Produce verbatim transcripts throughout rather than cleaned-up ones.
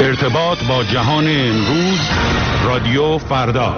ارتباط با جهان امروز، رادیو فردا.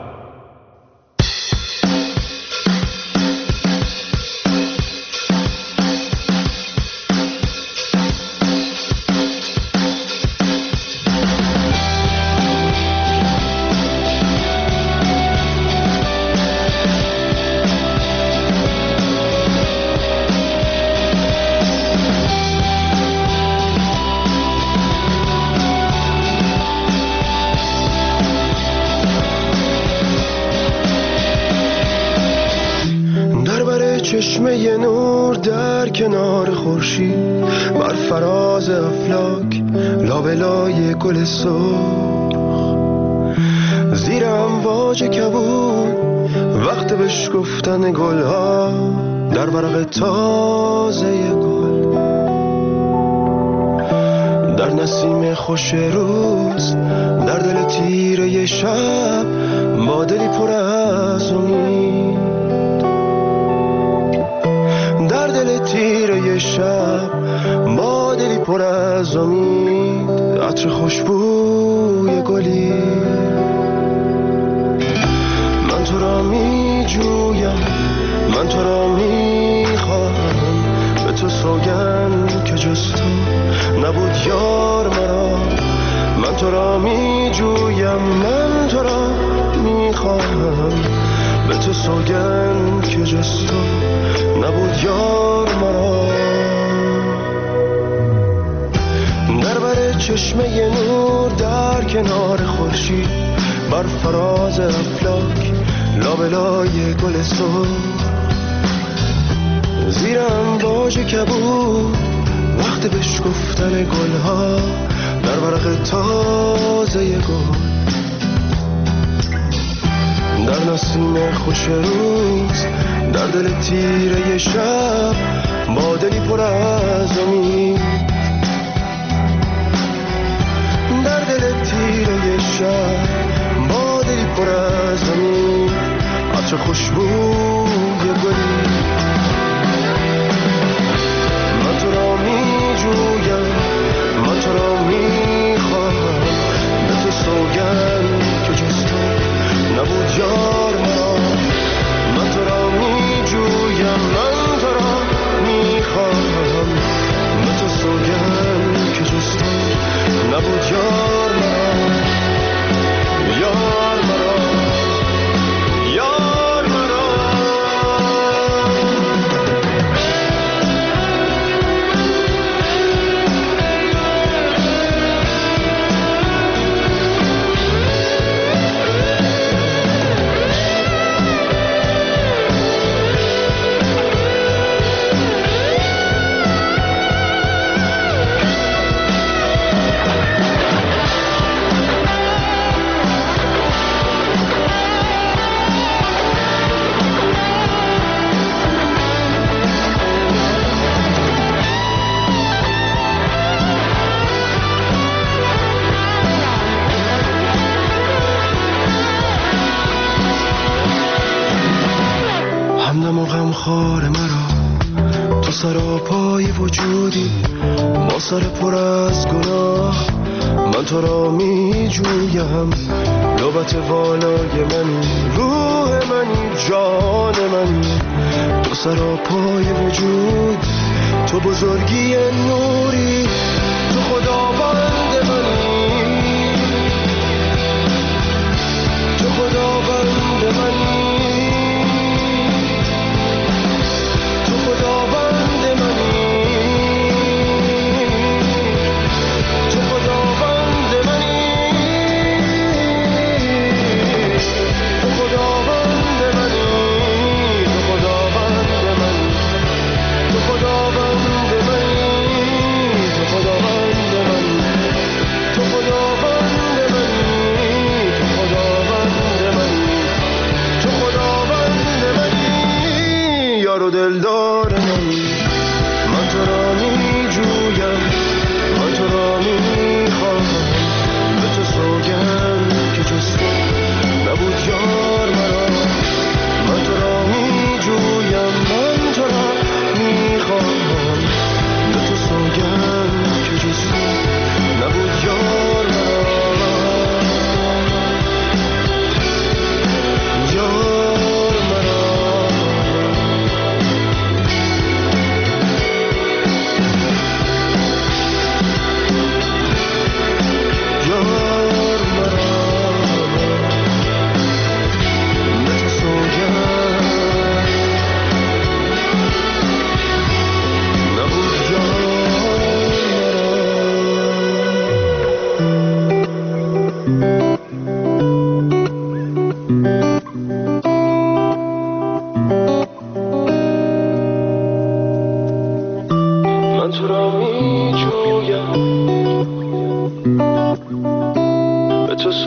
چشمه نور در کنار خورشید، بر فراز افلاک لابلای گل سرخ، زیر امواج کبود وقت بشکفتن گلها در ورق تازه گل، در نسیم خوش روز، در دل تیره شب، با دلی پر از امید، در دل تیره شب، با دلی پر از امید، عطر خوشبوی گلی. من تو را می جویم، من تو را می خواهم، به تو سوگند که جز تو نبود یار مرا. من تو را می جویم، من تو را می خواهم، به تو سوگند که جز تو نبود یار مرا. در بر چشمه نور در کنار خورشید، بر فراز افلاک لابلای گل سرخ، زیر امواج کبود وقت بشکفتن گلها در ورق تازه گل، در نسیم خوش روز، در دل تیره شب، با دلی پر از امید، در دل تیره شب، با دلی پر از امید، عطر خوشبوی گلی. من تو را می جویم، من تو را می خواهم، به تو سوگند که جز تو نبود یار مرا. من تو را می جویم، من تو را می خواهم، به تو سوگند که جز تو نبود یار مرا، یار مرا، یار مرا. خار مرا تو سراپای وجودی، با سر پر از گناه، من تو را می جویم. لبت والای منی، روح منی، جان منی، تو سراپای وجود، تو بزرگی نوری، تو خداوند منی، تو خداوند منی، خداوند منی، تو خداوند منی، تو خداوند منی، تو خداوند منی، تو خداوند منی، تو خداوند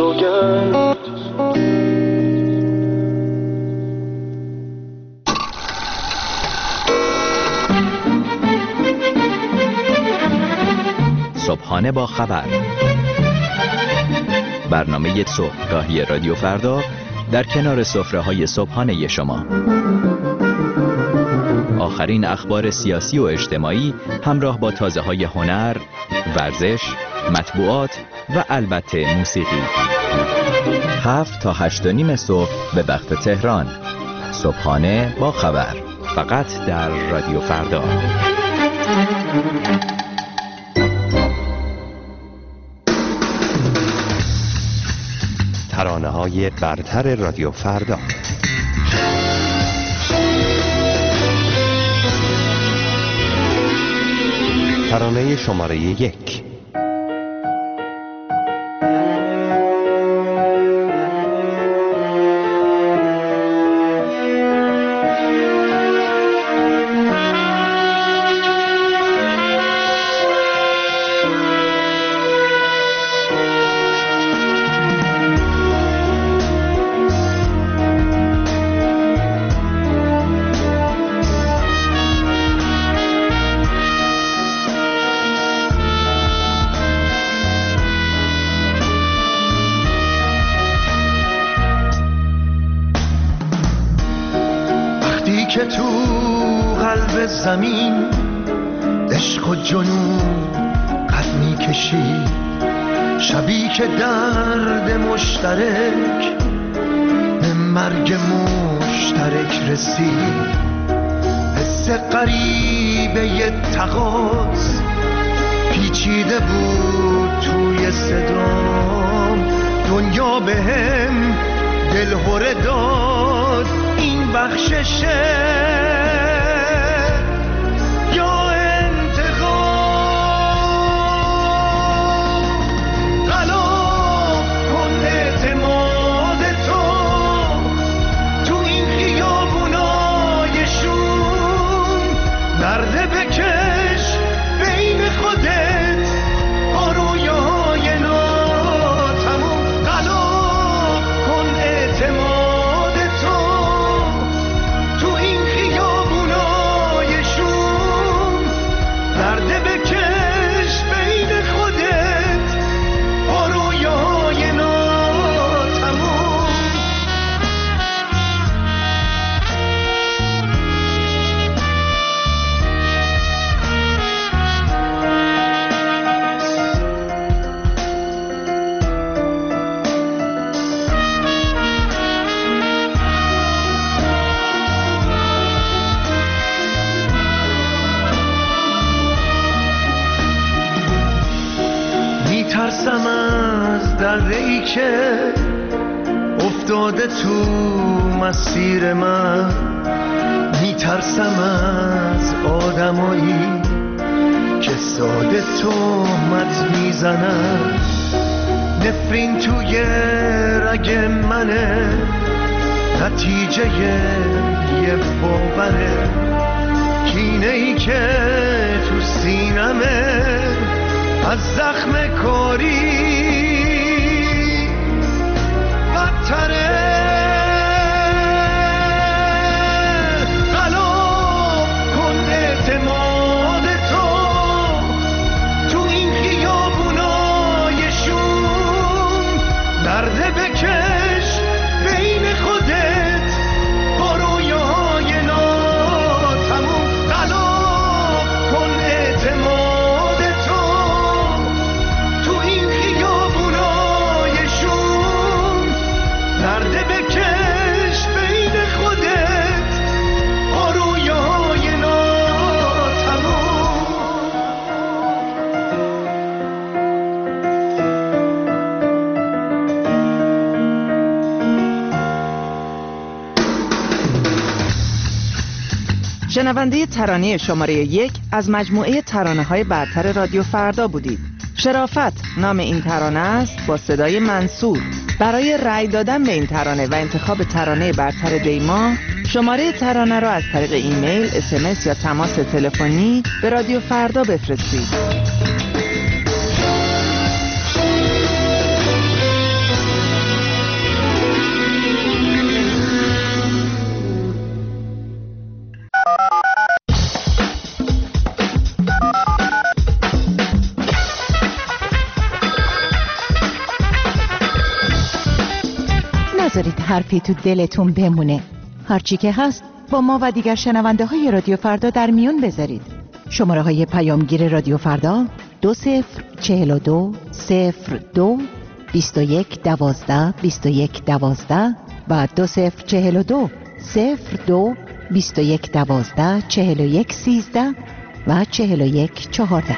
سوگند. صبحانه با خبر، برنامه صبحگاهی رادیو فردا در کنار سفره‌های صبحانه شما. آخرین اخبار سیاسی و اجتماعی همراه با تازه‌های هنر، ورزش، مطبوعات و البته موسیقی. هفت تا هشت و نیم صبح به وقت تهران. صبحانه با خبر، فقط در رادیو فردا. ترانه‌های برتر رادیو فردا. ترانه شماره یک. که تو قلب زمین عشق و جنون قد می کشی، شبی که درد مشترک به مرگ مشترک رسید. حس غریبه ی تقاص پیچیده بود توی صدام، دنیا به هم دلهره داد. این بخششه یا انتقام؟ غلا کن اعتماد تو تو این خیابونای شوم، نرده بکش بین خودت با رویاهای ناتموم. غلا کن اعتماد ترسم از درده‌ای که افتاده تو مسیر من، میترسم از آدمایی که ساده تهمت میزنن. نفرین توی رگ منه، نتیجه یه باوره، کینه‌ای که تو سینمه از زخم کاری بدتره. غلا کن اعتماد تو تو این خیابونای شوم، نرده بکش بین خودت با رویاهای ناتموم. غلا کن اعتماد شنونده ترانه شماره یک از مجموعه ترانه‌های برتر رادیو فردا بودید. شرافت نام این ترانه است با صدای منصور. برای رأی دادن به این ترانه و انتخاب ترانه برتر دیما، شماره ترانه را از طریق ایمیل، اس ام اس یا تماس تلفنی به رادیو فردا بفرستید. نذارید حرفی تو دلتون بمونه. هرچی که هست با ما و دیگر شنونده های رادیو فردا در میون بذارید. شماره های پیامگیر رادیو فردا دو صفر چهل و دو صفر دو بیست و یک دوازده بیست و یک دوازده و دو صفر چهل و دو صفر دو بیست و یک دوازده چهل و یک سیزده و چهل و یک چهارده.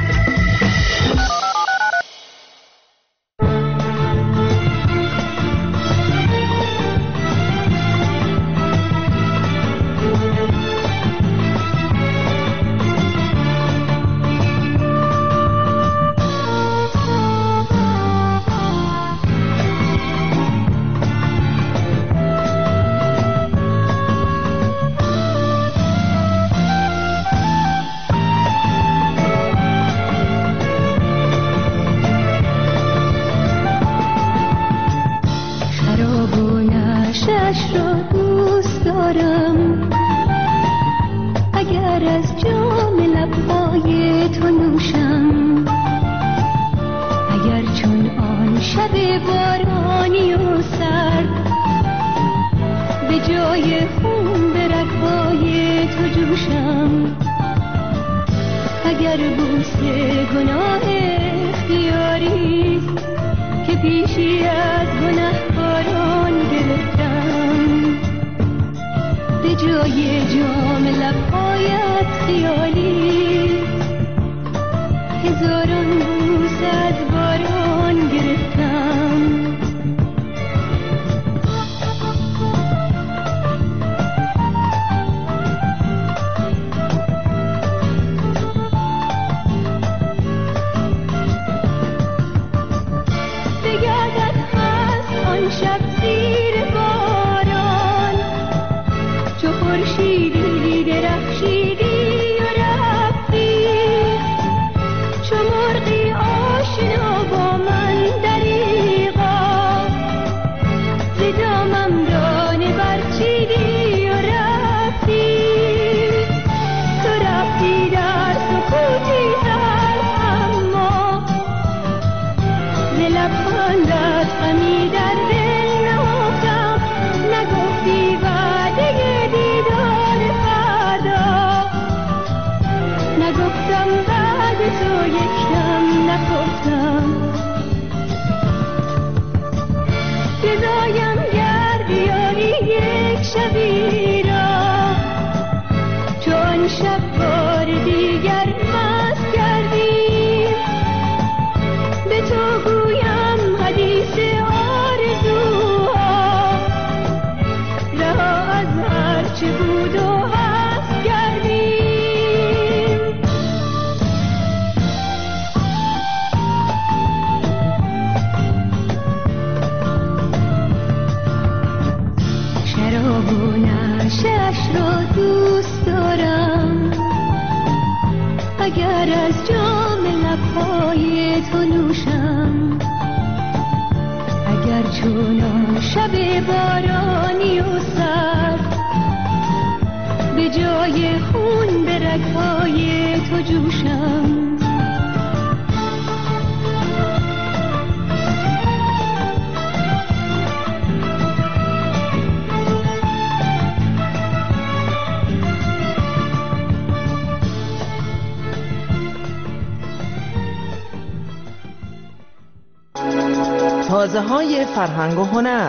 تازه های فرهنگ و هنر.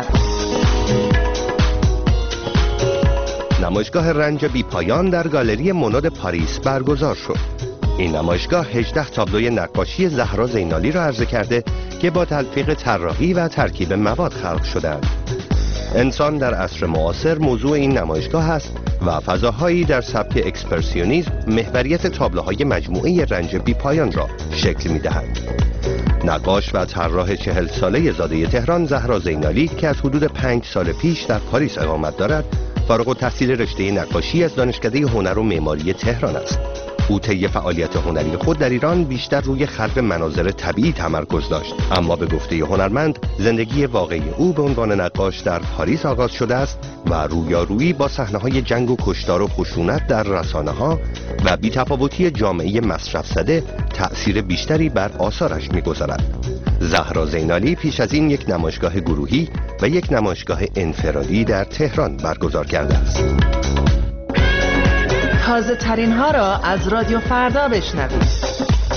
نمایشگاه رنج بی پایان در گالری موناد پاریس برگزار شد. این نمایشگاه هجده تابلوی نقاشی زهرا زینالی را عرضه کرده که با تلفیق طراحی و ترکیب مواد خلق شدند. انسان در عصر معاصر موضوع این نمایشگاه است و فضاهایی در سبک اکسپرسیونیسم محوریت تابلوهای مجموعه رنج بی پایان را شکل می‌دهند. نقاش و طراح چهل ساله زاده تهران زهرا زینالی که از حدود پنج سال پیش در پاریس اقامت دارد، فارغ التحصیل رشته نقاشی از دانشکده هنر و معماری تهران است. او طی فعالیت هنری خود در ایران بیشتر روی خلق مناظر طبیعی تمرکز داشت، اما به گفته هنرمند زندگی واقعی او به عنوان نقاش در پاریس آغاز شده است و رویارویی با صحنه‌های جنگ و کشتار و خشونت در رسانه‌ها و بی‌تفاوتی جامعه مصرف زده تأثیر بیشتری بر آثارش می‌گذارد. زهرا زینالی پیش از این یک نمایشگاه گروهی و یک نمایشگاه انفرادی در تهران برگزار کرده است. تازه ترین ها را از رادیو فردا بشنوید.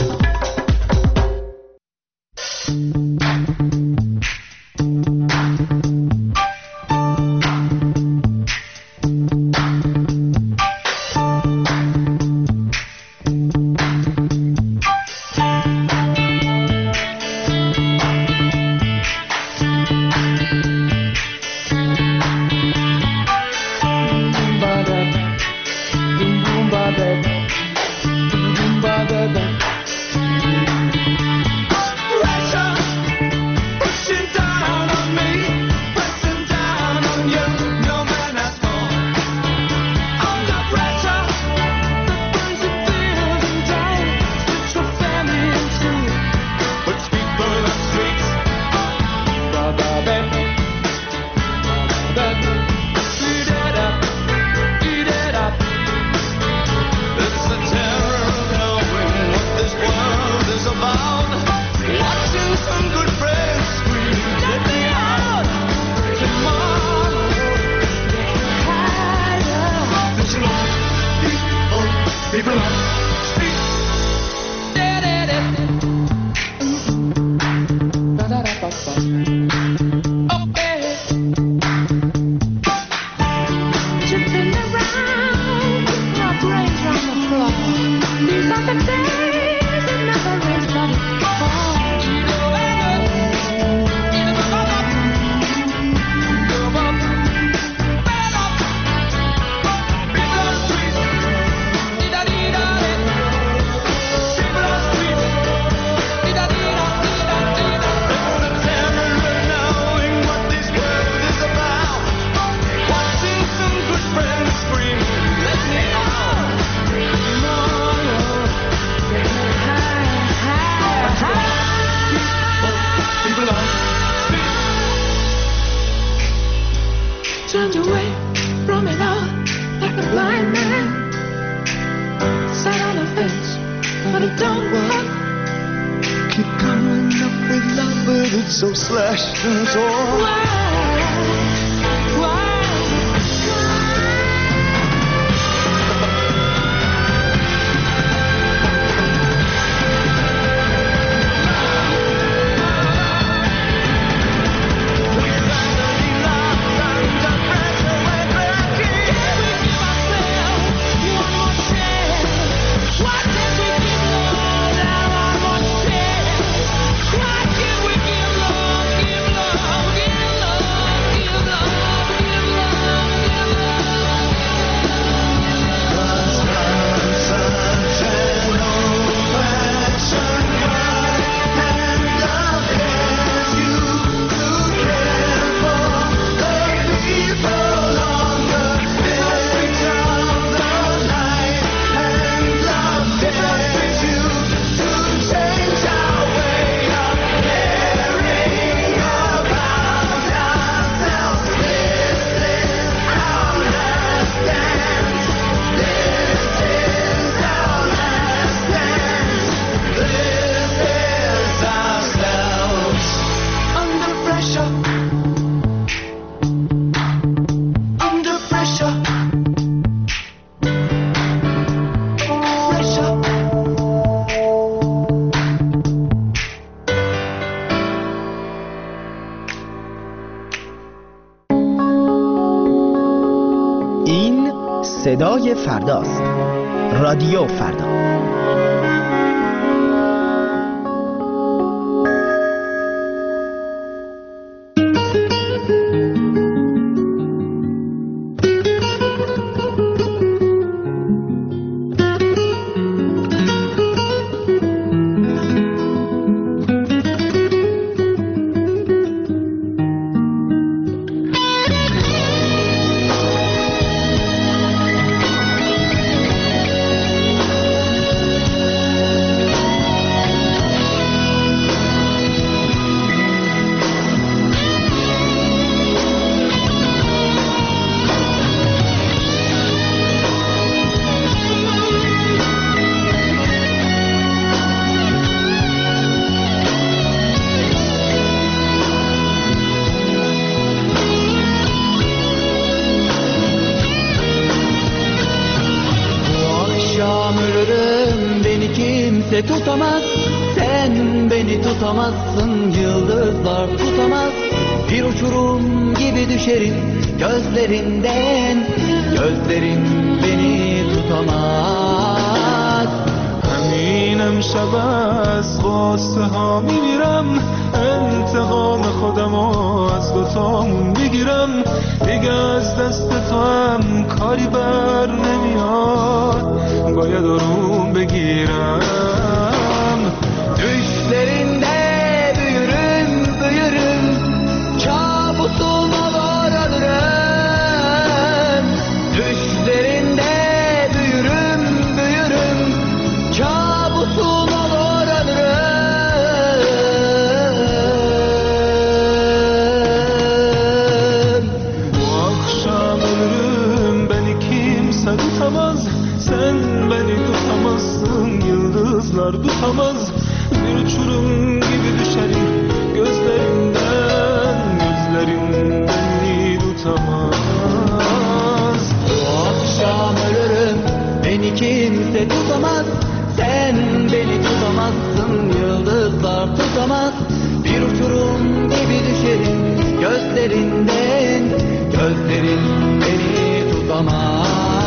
So slashed and torn. صدای فرداست. رادیو فردا. tutamaz. Sen beni tutamazsın, yıldızlar tutamaz. Bir uçurum gibi düşerim gözlerinden, gözlerin beni tutamaz. همین امشب از قصه ها میمیرم، انتقام خودم از دوتامون بگیرم. دیگه از دست تو هم کاری بر نمیاد، باید آروم بگیرم. Düşlerinde büyürüm, büyürüm, kabusuma varalırım. Düşlerinde büyürüm, büyürüm, kabusuma varalırım. Bu akşam ölürüm, beni kimse tutamaz. Sen beni tutamazsın, yıldızlar tutamaz. Bir uçurum gibi düşerim gözlerinden, gözlerin beni tutamaz. Bu akşam ölürüm, beni kimse tutamaz. Sen beni tutamazsın, yıldızlar tutamaz. Bir uçurum gibi düşerim gözlerinden, gözlerin beni tutamaz.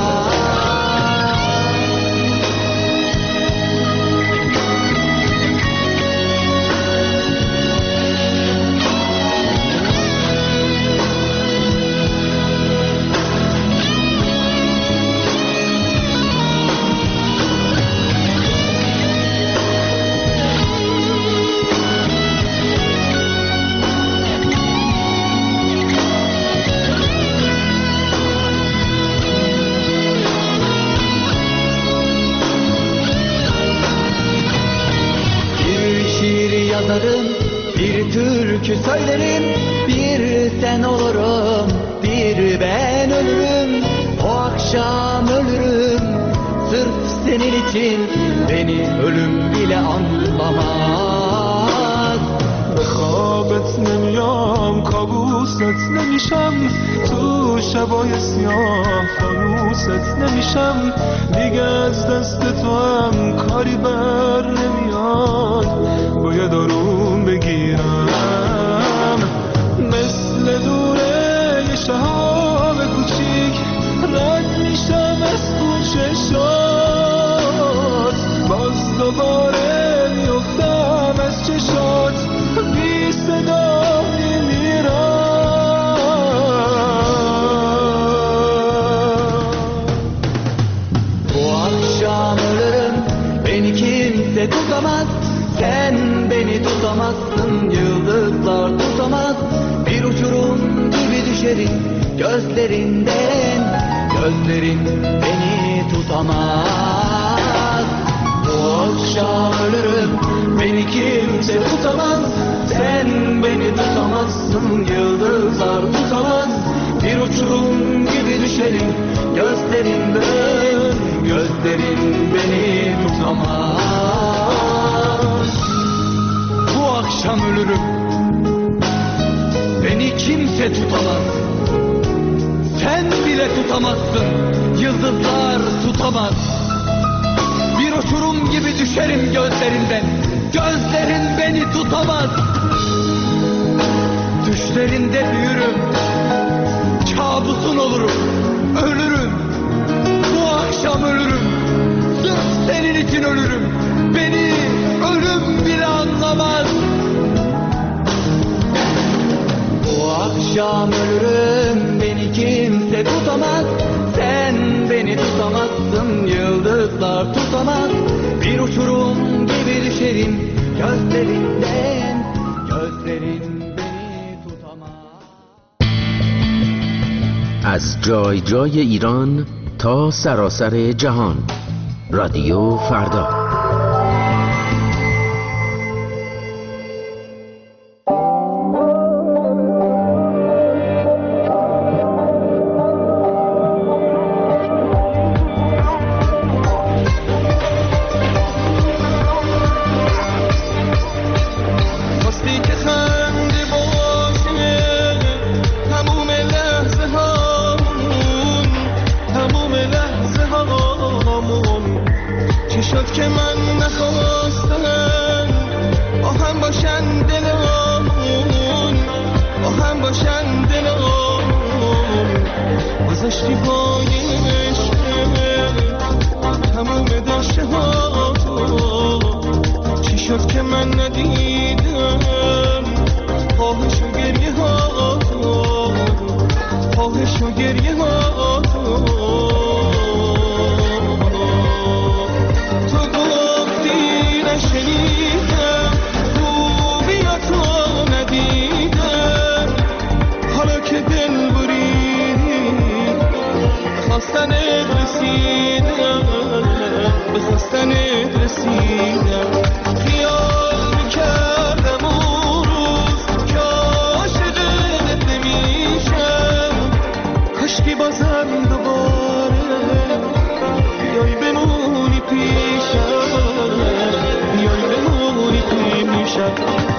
Bir türkü söylerim, bir sen olurum, bir ben ölürüm. O akşam ölürüm, sırf senin için beni ölüm bile anlamaz. به خوابت نمیام، کابوست نمیشم، تو شبای سیاه فانوست نمیشم. دیگه از دست تو هم کاری بر نمیاد، باید آروم بگیرم. مثل دوره یه شهاب کوچیک رد میشم از کوچشات، باز دوباره میفتم از چشات، بی صدا میمیرم. Bu akşam ölürüm, beni kimse tutamaz. Sen beni tutamazsın, yıldızlar tutamaz. Bir uçurum gibi düşerim gözlerinden, gözlerin beni tutamaz. Bu akşam ölürüm, beni kimse tutamaz. Sen beni tutamazsın, yıldızlar tutamaz. Bir uçurum gibi düşerim gözlerinden, gözlerin beni tutamaz. Bu akşam ölürüm, beni kimse tutamaz. Sen bile tutamazsın, yıldızlar tutamaz. Bir uçurum gibi düşerim gözlerinden, gözlerin beni tutamaz. Düşlerinde büyürüm, kabusun olurum, ölürüm. Bu akşam ölürüm, sırf senin için ölürüm. Beni ölüm bile anlamaz. Bu akşam ölürüm, beni kimse tutamaz. Sen beni tutamazsın, yıldızlar tutamaz. Bir uçurum gibi düşerim gözlerinden, gözlerin beni tutamaz. از جای جای ایران تا سراسر جهان، رادیو فردا. شد که من گذاشتی پای عشق تموم داشته ها تو، چی شد که من ندیدم خواهش و گریه ها تو، خواهش و گریه ها تو. تو گفتی نشنیدم خوبی ها تو ندیدم، حالا که دل بریدی خواستنت رسیدم، به خواستنت رسیدم. خیال میکردم اون روز که عاشقت نمیشم، کاشکی بازم دوباره بیای بمونی پیشم، بیای بمونی پیشم.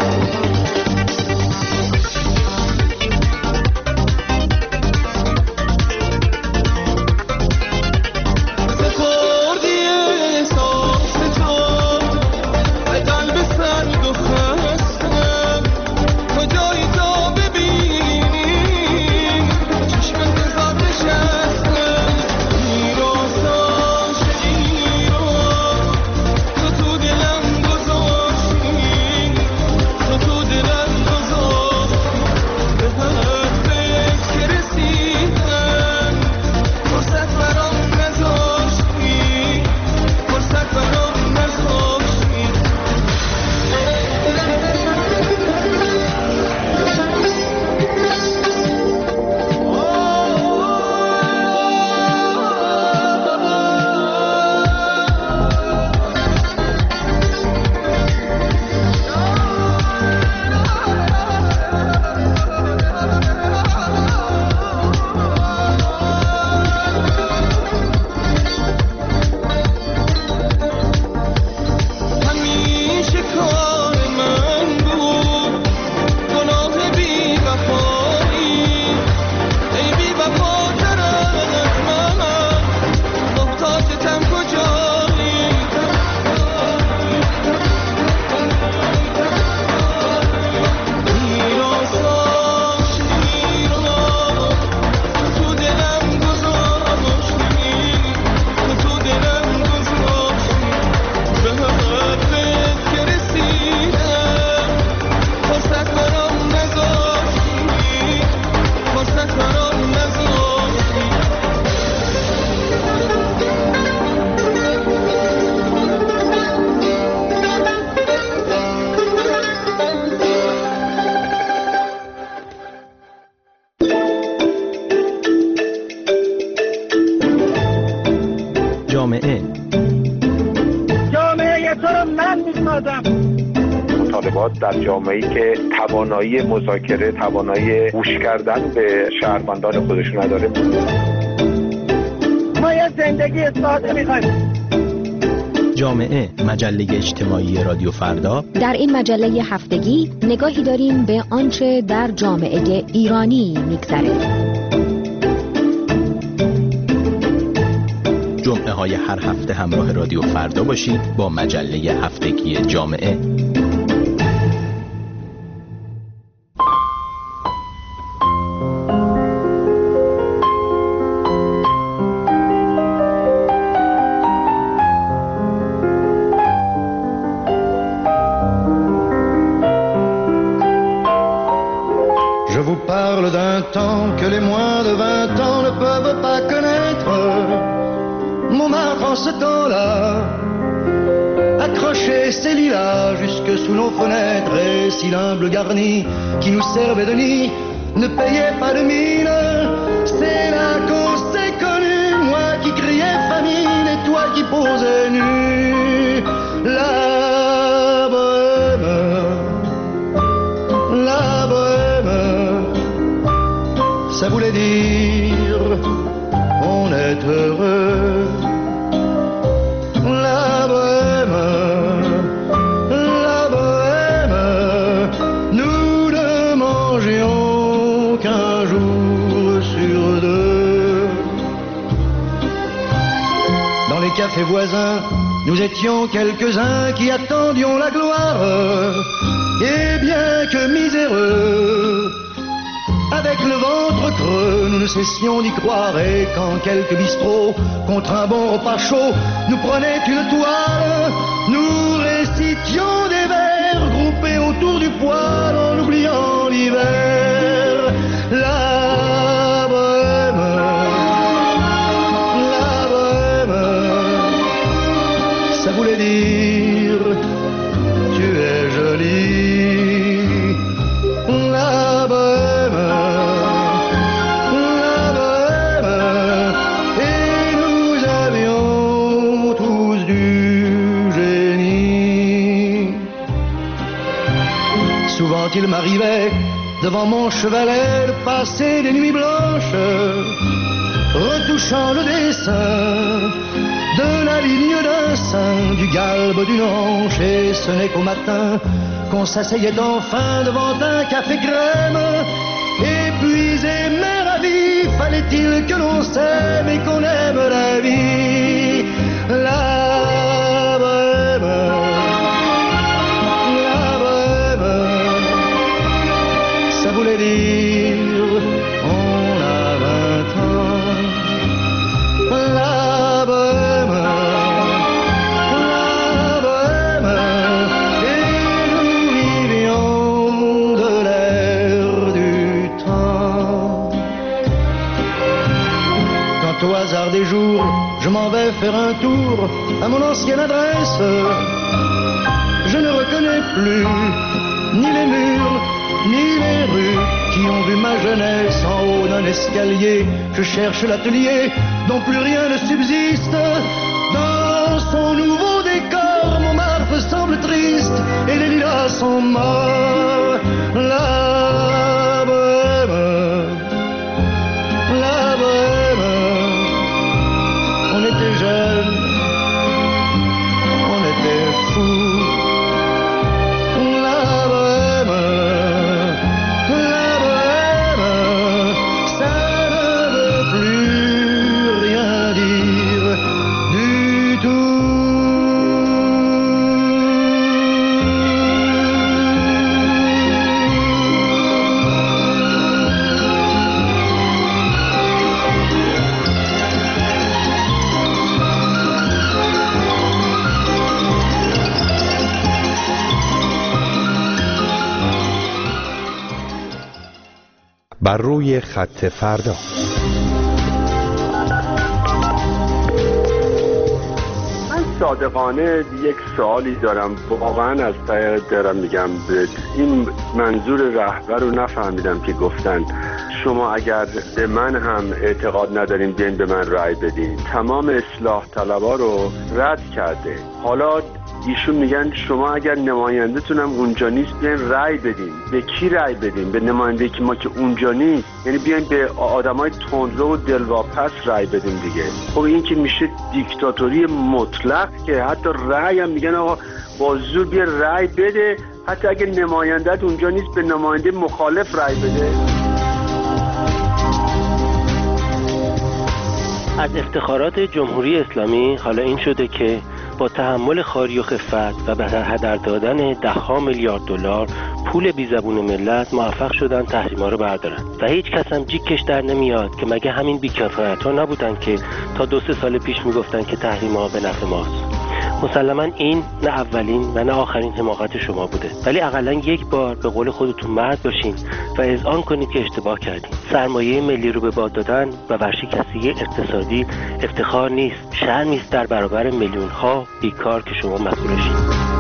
در جامعه‌ای که توانایی مذاکره، توانایی گوش کردن به شهروندان خودشون نداره. ما یه زندگی ساده می‌خوایم. جامعه، مجله اجتماعی رادیو فردا. در این مجله هفتگی نگاهی داریم به آنچه در جامعه ایرانی می‌گذرد. جمعه های هر هفته همراه رادیو فردا باشید با مجله هفتگی جامعه. ce temps-là, accrocher ces lilas jusque sous nos fenêtres, et si l'humble garni qui nous servait de nid ne payait pas de mine, c'est là qu'on s'est connus, moi qui criais famine et toi qui posais nu. La bohème, la bohème, ça voulait dire on est heureux. La bohème, la bohème, nous ne mangions qu'un jour sur deux. Dans les cafés voisins, nous étions quelques-uns qui attendions la gloire. Et bien que miséreux, Avec le ventre creux, nous ne cessions d'y croire. Et quand quelques bistrots, contre un bon repas chaud, nous prenaient une toile, nous récitions des vers groupés autour du poêle en oubliant l'hiver. La bohème, la bohème, ça voulait dire tu es jolie. La bohème, la bohème, et nous avions tous du génie. Souvent il m'arrivait devant mon chevalet de passer des nuits blanches, retouchant le dessin de la ligne d'un sein, du galbe d'une hanche. Et ce n'est qu'au matin qu'on s'asseyait enfin devant un café crème. Épuisé mais ravi, fallait-il que l'on s'aime et qu'on aime la vie. La bohème, la bohème, ça voulait dire on a vingt ans. La bohème, la bohème, et nous vivions de l'air du temps. Quand au hasard des jours, je m'en vais faire un tour à mon ancienne adresse, je ne reconnais plus ni les murs, ni les rues qui ont vu ma jeunesse en haut d'un escalier. Je cherche l'atelier dont plus rien ne subsiste. Dans son nouveau décor, Montmartre semble triste et les lilas sont morts. La bohème, la bohème, on était jeunes, on était fous. La bohème, la bohème, ça ne veut plus rien dire du tout. بر روی خط فردا. من صادقانه یک سوالی دارم، واقعا از ته دلم میگم، این منظور رهبر رو نفهمیدم که گفتن شما اگر به من هم اعتقاد ندارین بیاین به من رأی بدین. تمام اصلاح طلبا رو رد کرده. حالا ایشون میگن شما اگر نماینده‌تونم اونجا نیست بیاین رأی بدین. به کی رأی بدین؟ به نماینده که ما که اونجا نیست، یعنی بیاین به آدمای تندرو و دلواپس رأی بدین دیگه. خب این که میشه دیکتاتوری مطلق که حتی رأی هم میگن آقا با زور بیا رأی بده، حتی اگر نماینده‌ت اونجا نیست به نماینده مخالف رأی بده. از افتخارات جمهوری اسلامی حالا این شده که با تحمل خاری و خفت و به هدر دادن ده ها میلیارد دلار پول بی زبون ملت موفق شدن تحریما رو بردارن و هیچ کس هم جیکش در نمیاد که مگه همین بی‌کفایت‌ها نبودن که تا دو سه سال پیش میگفتن که تحریما به نفع ماست. مسلماً این نه اولین و نه آخرین حماقت شما بوده، ولی اقلاً یک بار به قول خودتون مرد باشین و اذعان کنید که اشتباه کردین. سرمایه ملی رو به باد دادن و ورشکستگی اقتصادی افتخار نیست، شرمی است در برابر میلیون‌ها بیکار که شما مسئولشین.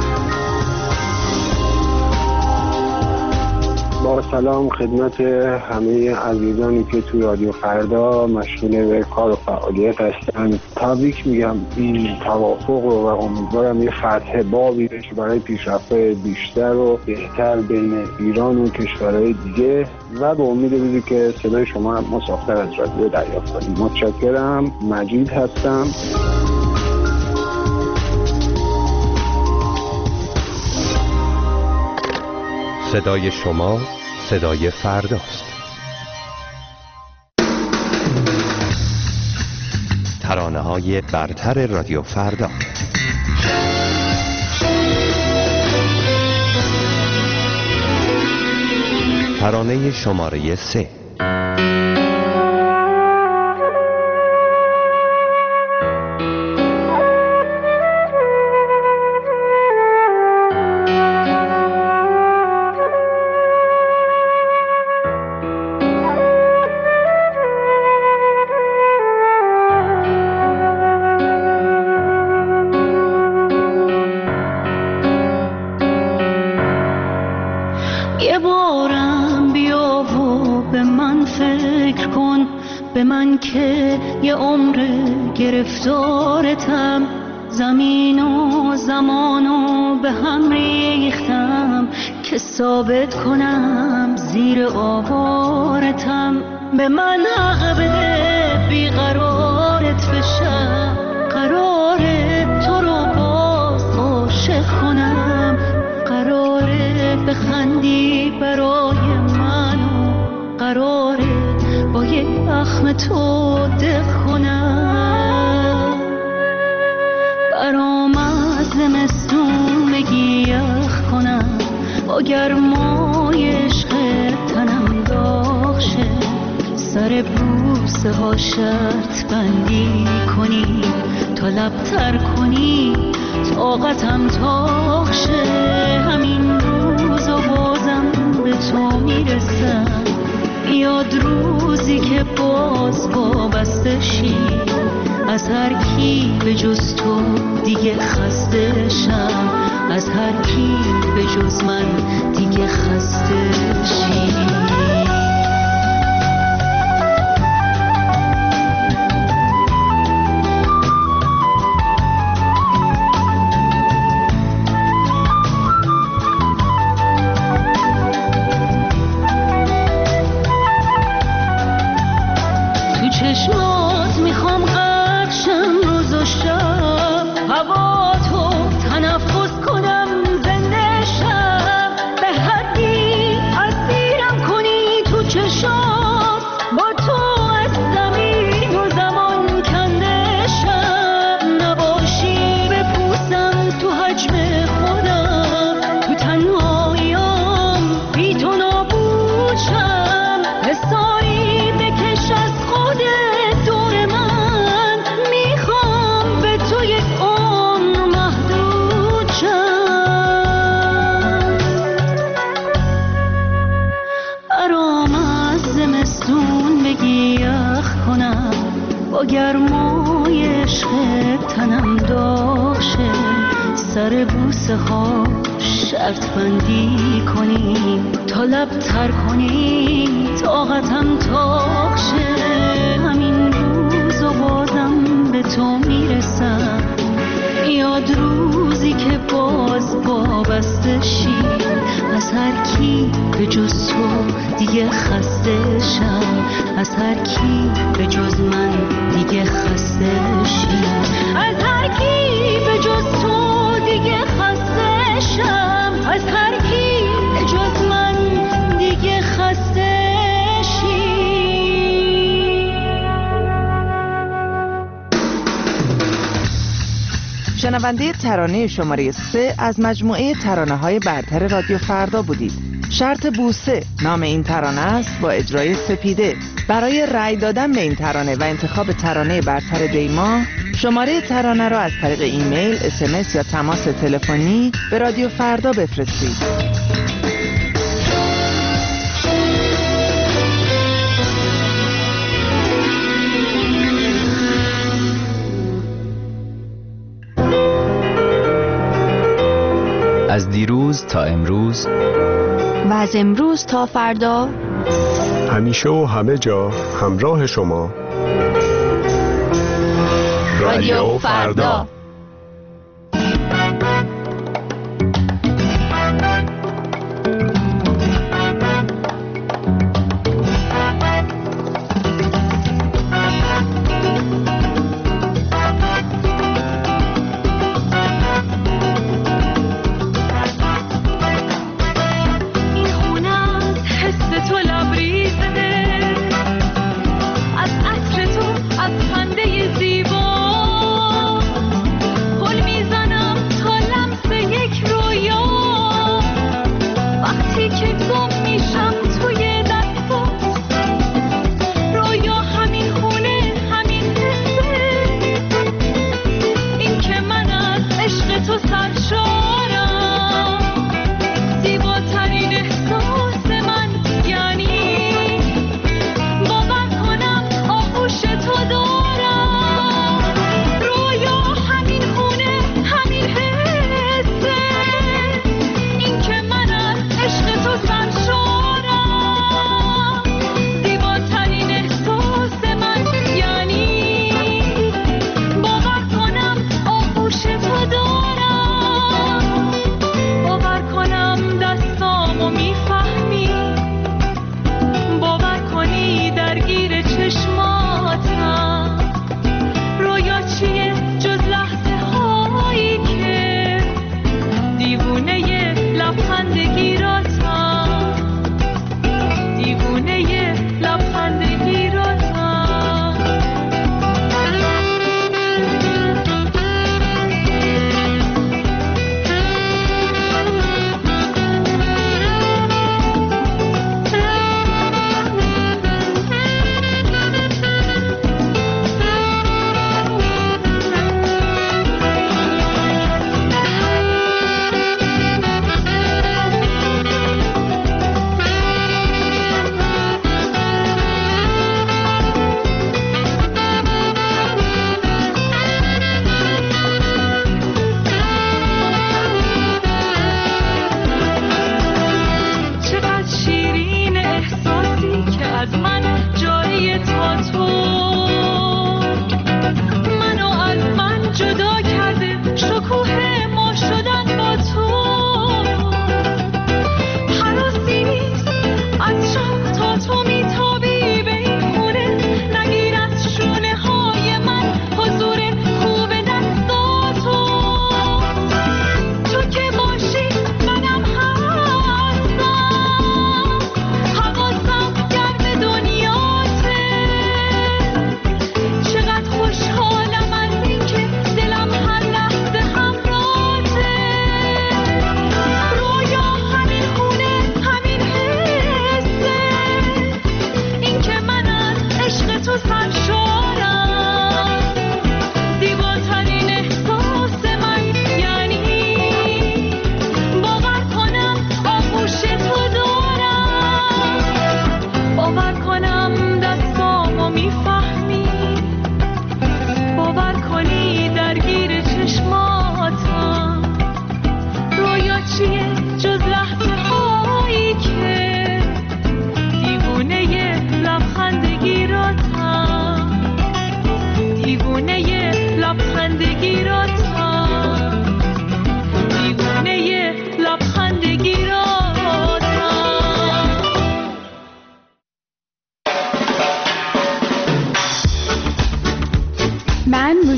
با سلام خدمت همه عزیزانی که تو رادیو فردا مشغول به کار و فعالیت هستند. تبریک میگم این توافق رو و امیدوارم یه فتح بابی بشه برای پیشرفت بیشتر و بهتر بین ایران و کشورهای دیگه و به امید روزی که صدای شما مسافر از رادیو دریافت کنیم. متشکرم. مجید هستم. صدای شما صدای فرداست. ترانه‌های برتر رادیو فردا. ترانه شماره سه. یه بارم بیا و به من فکر کن، به من که یه عمر گرفتارتم، زمین و زمانو به هم ریختم که ثابت کنم زیر آوارتم. به من حق بده بیقرارت بشم، قراره تو رو باز عاشق کنم، قراره بخندی برای منو، قراره با یه اخم تو دق کنم. برام از زمستون بگی یخ کنم، با گرمای عشق تنم داغ شه، سر بوسه ها شرط بندی کنی، تا لب تر کنی طاقتم تاق شه. همین روز و بازم به تو میرسم، یاد روزی که باز وابسته شی، از هر کی به جز تو دیگه خسته شم، از هر کی به جز من دیگه خسته شی. چشمات میخوام غرق شم روز و شب، هوا تو تنفس کنم زنده شم، به حدی اسیرم کنی تو چشمات، با تو از زمین و زمان کنده شم، نباشی بپوسم تو حجم خودم، تو تنهاییام بی تو نابود شم، حسایی بکش از خودت دور من، میخوام به تو یک عمر محدود شم. برام از زمستون بگی یخ کنم، با گرمای عشق تنم داغ شه، سر بوسه ها شرط بندی کنی، تا لب تر کنی طاقتم تاق شه. همین روز و بازم به تو میرسم، یاد روزی که باز وابسته شی، از هر کی به جز تو دیگه خسته شم، از هر کی به جز من دیگه خسته شی، از هر کی به جز تو دیگه خسته شم، از هر کی به جز من دیگه خسته شی. شنونده ترانه شماره سه از مجموعه ترانه های برتر رادیو فردا بودید. شرط بوسه نام این ترانه است با اجرای سپیده. برای رأی دادن به این ترانه و انتخاب ترانه برتر دیما، شماره ترانه را از طریق ایمیل، اس ام اس یا تماس تلفنی به رادیو فردا بفرستید. از دیروز تا امروز و از امروز تا فردا، همیشه و همه جا همراه شما، رادیو فردا.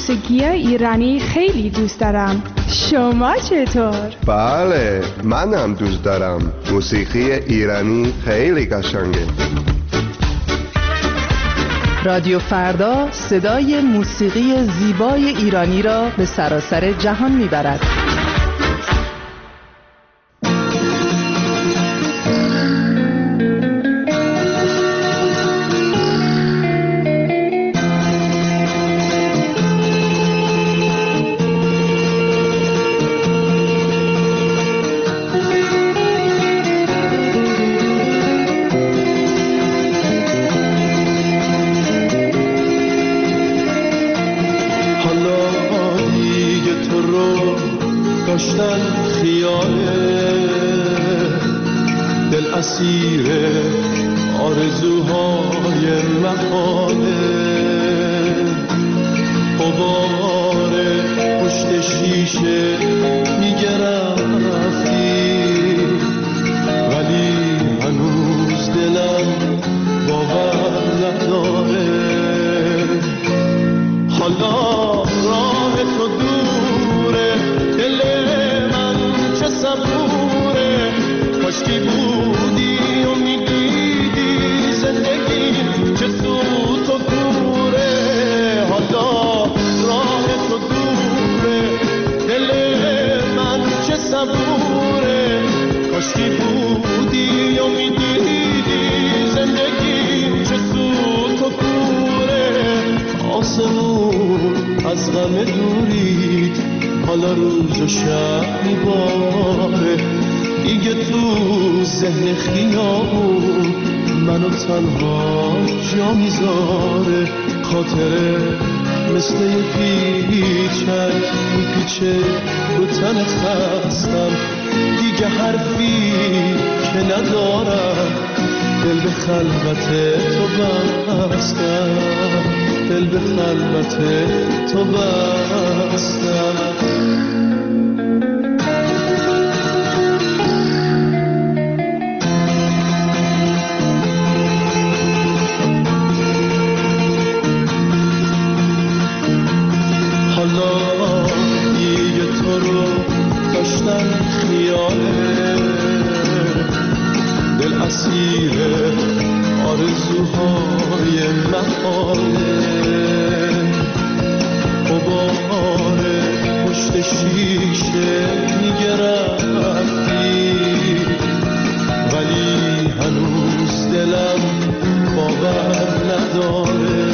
موسیقی ایرانی خیلی دوست دارم. شما چطور؟ بله، منم دوست دارم. موسیقی ایرانی خیلی قشنگه. رادیو فردا صدای موسیقی زیبای ایرانی را به سراسر جهان میبرد. اسیر آرزوهای محاله، غبار پشت شیشه میگرفتی، ولی هنوز دلم باور نداره. حالا راه تو دوره، دل من چه صبوره، کاشکی بودی و میدیدی زندگی چه سوت و کوره. حالا راه تو دوره، دل من چه صبوره، کاشکی بودی و میدیدی زندگی چه سوت و کوره. آسمون از غم دورید، حالا روز و شب میباره، دیگه تو ذهن خیابون منو تنها جا میذاره. خاطره مثل یه پیچک میپیچه رو تن خستم، دیگه حرفی که ندارم، دل به خلوت تو بستم، دل به خلوت تو بستم. اسیر آرزوهای محاله، غبار پشت شیشه میگرفتی، ولی هنوز دلم باور نداره.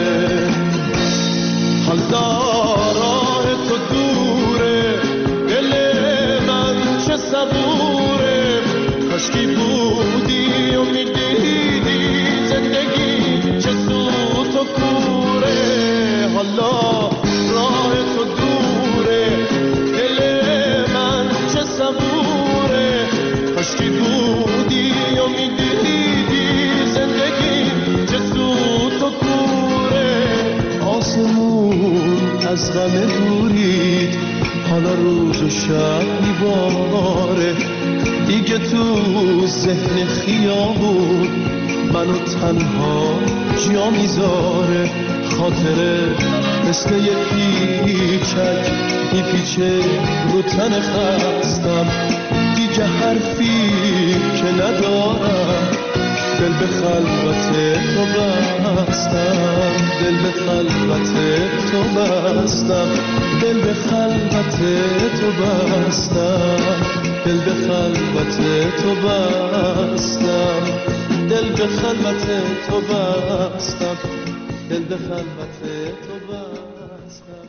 حالا راه تو دوره، دل من چه صبوره، کاشکی بودی و میدیدی زندگی چه سوت و کوره. حالا راه تو دوره، دل من چه صبوره، کاشکی بودی و میدیدی زندگی چه سوت و کوره. آسمون از غم دورید، حالا روز و شب میباره، دیگه تو ذهن خیابون منو تنها جا میذاره. خاطره مثل یه پیچک میپیچه رو تن خستم، دیگه حرفی که ندارم، دل به خلوت تو بستم، دل به خلوت تو بستم، دل به خلوت تو بستم، دل به خلوت تو بستم، دل به خلوت تو بستم، دل به خلوت تو بستم.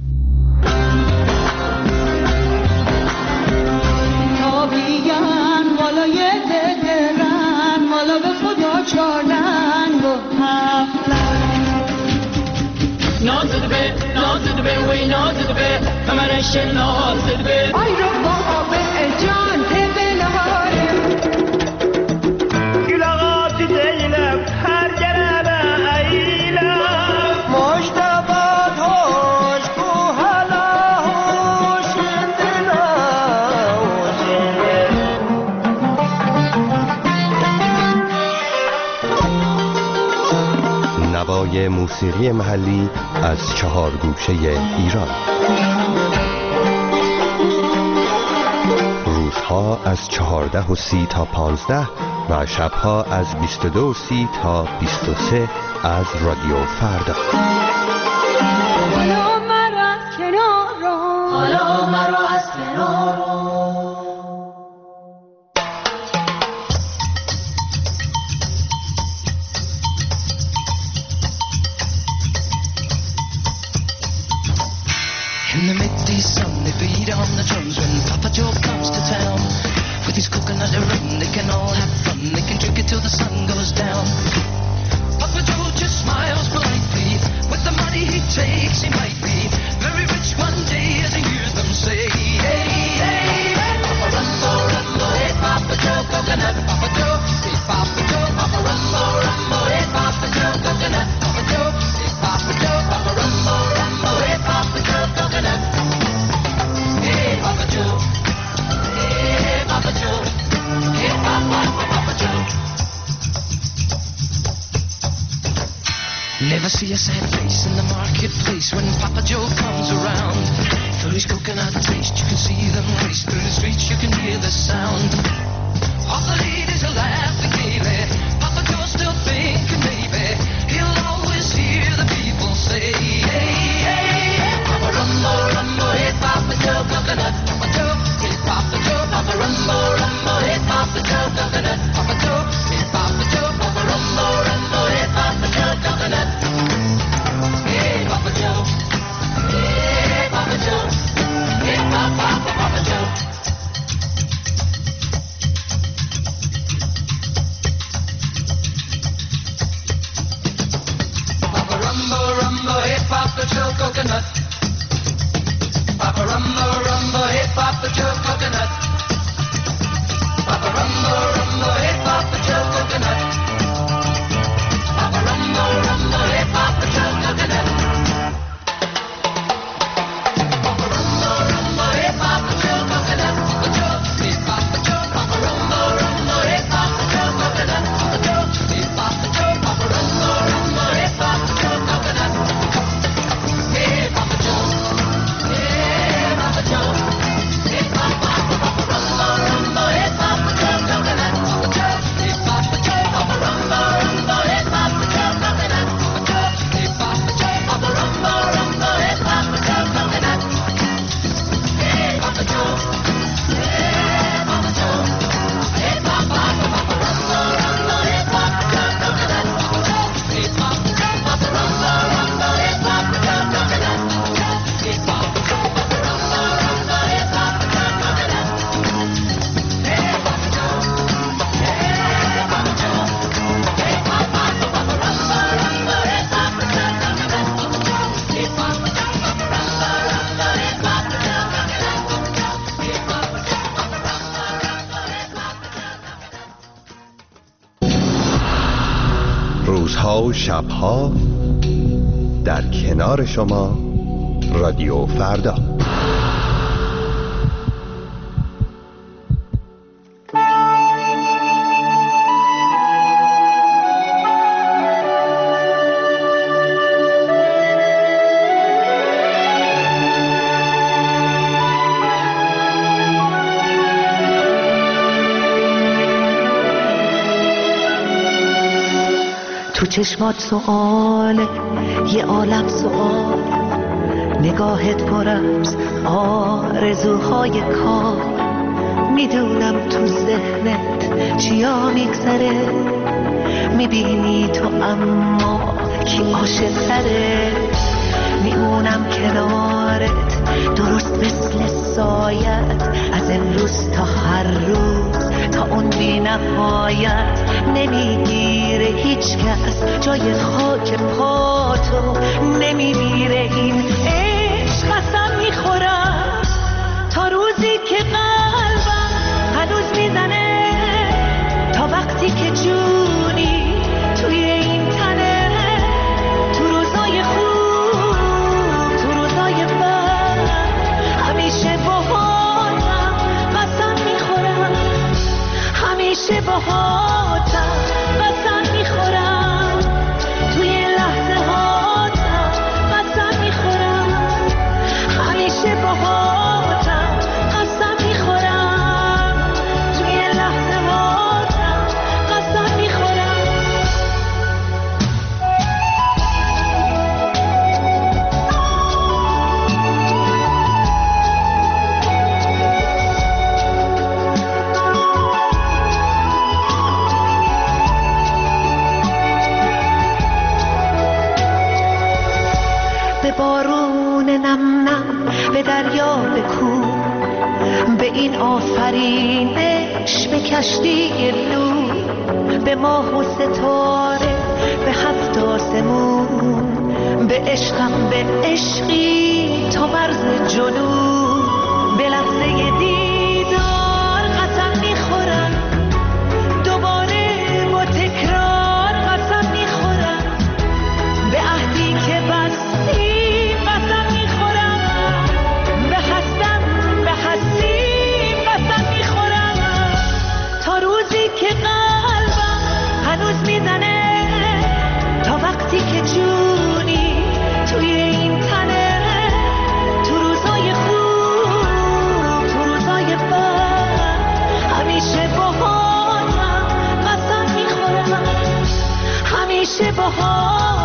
تابیگن بالای دلرن، والا به خدا چارلن با هفتن. نازد به نازد به وی نازد به کمرش نازد به آی رو بابا به جان تبل هاره گلاغات دیلم هر گربه ایلم مشتبات هوش کو هلا هوش دلا نوای صدای موسیقی محلی از چهار گوشه ایران. روزها از چهارده و سی تا پانزده و شبها از بیست و دو و سی تا بیست و سه از رادیو فردا. حالا مرا از کنار رو، حالا مرا از کنار رو. In the midday sun they beat on the drums when Papa Joe comes to town. With his coconut rum they can all have fun, they can drink it till the sun goes down. Papa Joe just smiles politely, with the money he takes he might be very rich one day as he hears them say, hey, hey, hey, Papa Rumbo, Rumbo, hey Papa Joe coconut, Papa Joe, hey Papa Joe, Papa Rumbo, Rumbo, hey Papa Joe coconut, Papa Joe, hey Papa Joe, Papa Rumbo, Rumbo, hey Papa Joe coconut, hey Papa Joe, hey Papa Joe, hey Papa, Papa Joe. Never see a sad face in the marketplace when Papa Joe comes around. Through his coconut taste you can see them race, through the streets you can hear the sound. All the ladies are laughing gaily, Papa Joe's still thinking maybe he'll always hear the people say, hey, hey, hey, Papa Rumbo, Rumbo, hey Papa Joe coconut, Papa Joe, hey Papa Joe, Papa Rumbo, Rumbo, hey Papa Joe coconut, Papa Joe, hey Papa Joe, Papa Rumbo, Rumbo, hey Papa Joe coconut. Hey Papa Joe, hey Papa Joe, hey Papa, Papa Joe. Papa Rumbo, Rumbo, hey Papa Joe coconut. Papa Rumbo, Rumbo, hey Papa Joe coconut. Papa Rumbo, Rumbo, hey Papa Joe coconut. Papa Rumbo, Rumbo, hey Papa Joe coconut. Papa Rumbo, Rumbo, hey Papa Joe coconut. Papa Joe, hey Papa Joe, Papa Rumbo, Rumbo, hey Papa Joe coconut. Papa Joe, hey Papa Joe, Papa Rumbo, Rumbo, hey Papa Joe coconut. Hey Papa Joe, hey Papa Joe, hey Papa, Papa Rumbo, Rumbo, hey Papa Joe coconut. Papa Joe, hey Papa Joe, Papa Rumbo, Rumbo, hey Papa Joe coconut. Papa Joe, hey Papa Joe, Papa Rumbo, Rumbo, hey Papa Joe coconut. Hey Papa Joe, hey Papa Joe, hey Papa, Papa Rumbo, Rumbo, hey Papa Joe coconut. Papa Joe, hey Papa Joe, Papa Rumbo, Rumbo, hey Papa Joe coconut. Hey Papa Joe, Papa Rumbo, Rumbo, hey Papa Joe coconut. Hey Papa Joe, hey Papa Joe, hey Papa, Papa Rumbo, Rumbo, hey Papa Joe coconut. Papa Joe, hey Papa Joe, Papa Rumbo, Rumbo, hey Papa Joe coconut. Hey Papa Joe, Papa Rumbo, Rumbo, hey Papa Joe. روزها و شبها در کنار شما رادیو فردا. تو چشمات سؤاله یه عالم سؤال، نگاهت پر از آرزوهای کار. میدونم تو ذهنت چیا میگذره، میبینی تو اما کی عاشق تره. میمونم کنارت درست مثل سایت، از امروز تا هر روز تا اون بی نهایت. نمیگیره هیچ کس جای خاک پاتو، نمیمیره این عشق. قسم میخورم تا روزی که قلبم هنوز میزنه، تا وقتی که جونی توی این تنه. تو روزای خوب تو روزای بد همیشه باهاتم، قسم میخورم همیشه باهاتم، قسم میخورم توی لحظه دریا بکو، به این آفرینش به کشتی نور، به ماه و ستاره، به هفت آسمون، به عشقم به عشقی تا مرز جنون. به لحظه دیدار قسم میخورم، دوباره با تکرار قسم میخورم، به عهدی که بستی قسم میخورم، به هستم به هستی قسم میخورم، تا روزی که قلبم هنوز میزنه، تا وقتی که جونی توی این تنه، تو روزای خوب تو روزای بد، همیشه باهاتم قسم میخورم، همیشه باهاتم